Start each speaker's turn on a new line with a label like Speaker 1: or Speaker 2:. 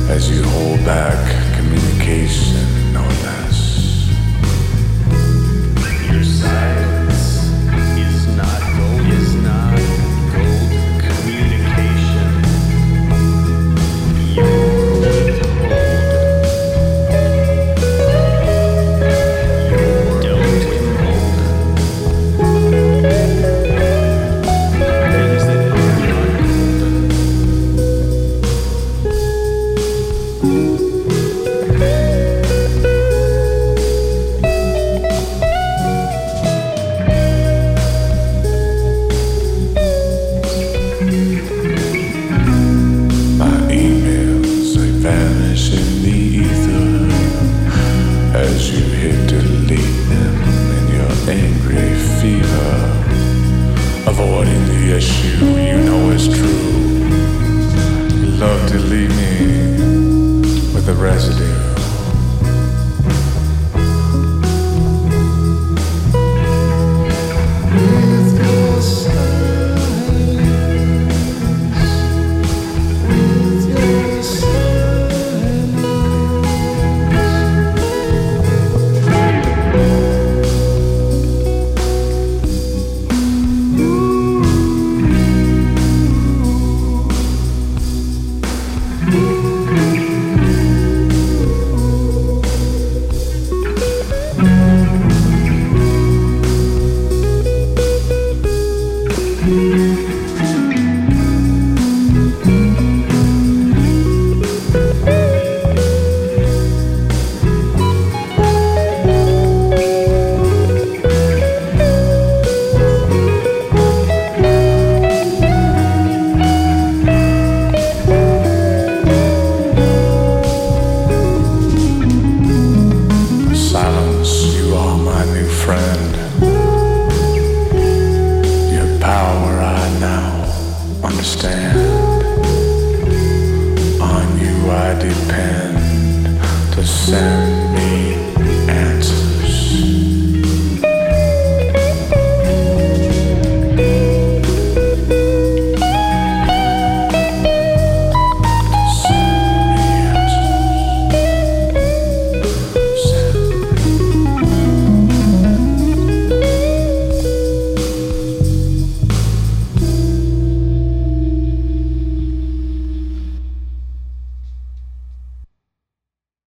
Speaker 1: as you hold back communication, no less.
Speaker 2: Your silence is not gold, communication. Your withhold, your don't withhold things that are not golden.
Speaker 1: My emails, they vanish in the ether as you hit delete them in your angry fever. Avoiding the issue you know is true. You love to leave me with a residue. Silence, you are my new friend. Your power I now understand. On you I depend.